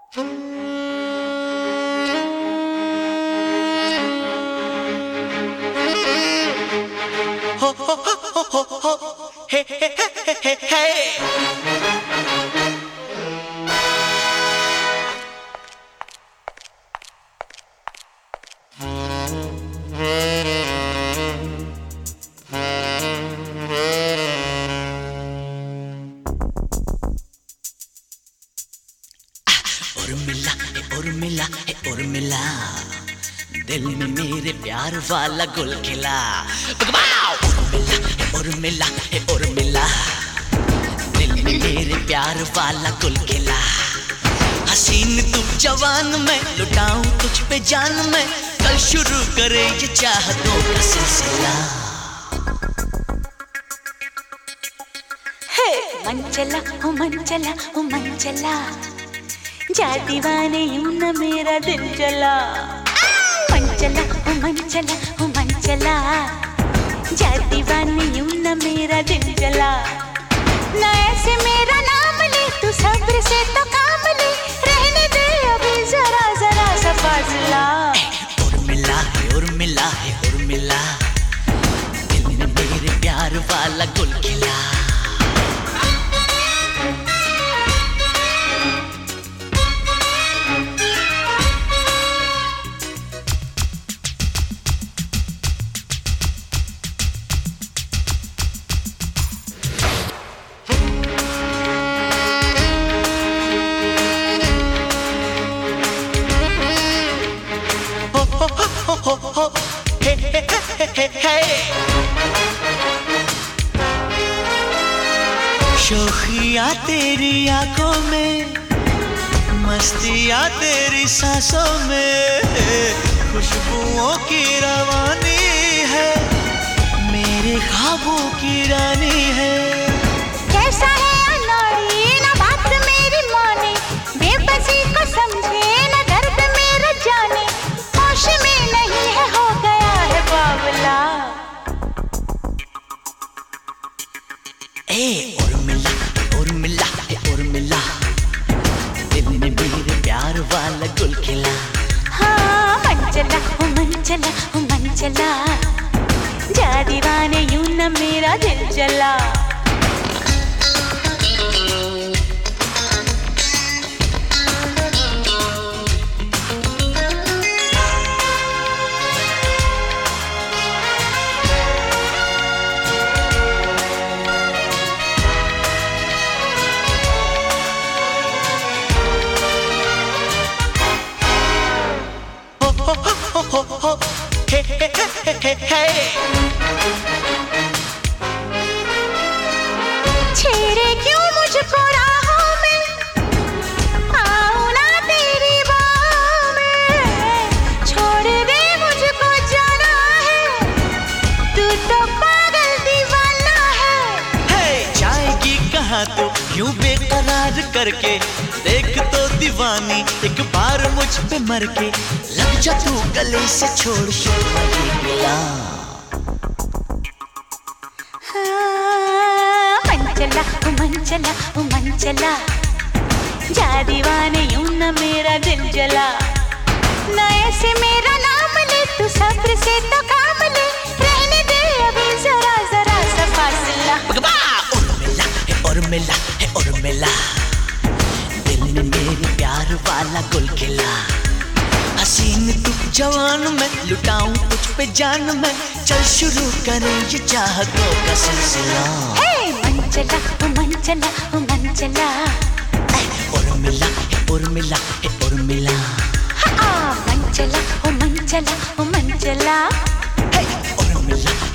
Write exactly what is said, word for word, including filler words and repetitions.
ho ho ho ho ho hey hey hey hey hey Urmila Urmila Urmila दिल में मेरे प्यार वाला गुल खिला। उर्मिला उर्मिला उर्मिला दिल में मेरे प्यार वाला गुल खिला। हसीन तू जवान में लुटाऊं तुझ पे जान में, कल शुरू करे ये चाहतों का सिलसिला। हे मन चला ओ मन चला ओ मन चला, जा दीवाने यूं न मेरा दिल चला। मन चला ओ मन चला ओ मन चला, जा दीवाने यूं न मेरा दिल चला। ना ऐसे मेरा नाम ले तू सब्र से तो काम ले, रहने दे अभी जरा जरा सा फासला। उर्मिला है उर्मिला है उर्मिला दिल में मेरे प्यार वाला गुल खिला। हो हो हे हे हे हे शोखियाँ तेरी आंखों में, मस्तियाँ तेरी सांसों में, खुशबुओं की रवानी है, मेरे ख्वाबों की रानी है। कैसा है अनाड़ी ना बात मेरी माने, बेबसी को समझे ना दर्द मेरा जाने, होश में नहीं है हो गया है बावला। ए उर्मिला उर्मिला उर्मिला दिल में मेरे प्यार वाला गुल खिला। हाँ मन चला ओ मन चला ओ मन चला, जा दीवाने यूं न मेरा दिल चला। हो हो हो हे हे हे हे छेड़े क्यों मुझको राहों में, आऊं ना तेरी बाहों में, छोड़ दे मुझको जाना है, तू तो पागल दीवाना है। हे जाएगी कहाँ तू यूं बेकरार करके, देख तो दीवानी एक बार मुझ पे मर के, लग जा तू गले से छोड़ शोर ये गिला। हाँ, मन चला ओ मन चला ओ मन चला, जा दीवाने यूं न मेरा दिल जला। ना ऐसे मेरा नाम ले तू सब्र से तो काम ले, रहने दे अभी जरा जरा सा फासला। उर्मिला है उर्मिला है उर्मिला दिल में मेरे प्यार वाला गुल खिला। हसीन तू जवान में लुटाऊं तुझ पे जान में, चल शुरू करें ये चाहतों का सिलसिला। हे मन चला ओ मन चला ओ मन चला, उर्मिला है उर्मिला है उर्मिला। हाँ मन चला ओ मन चला ओ मन चला। उर्मिला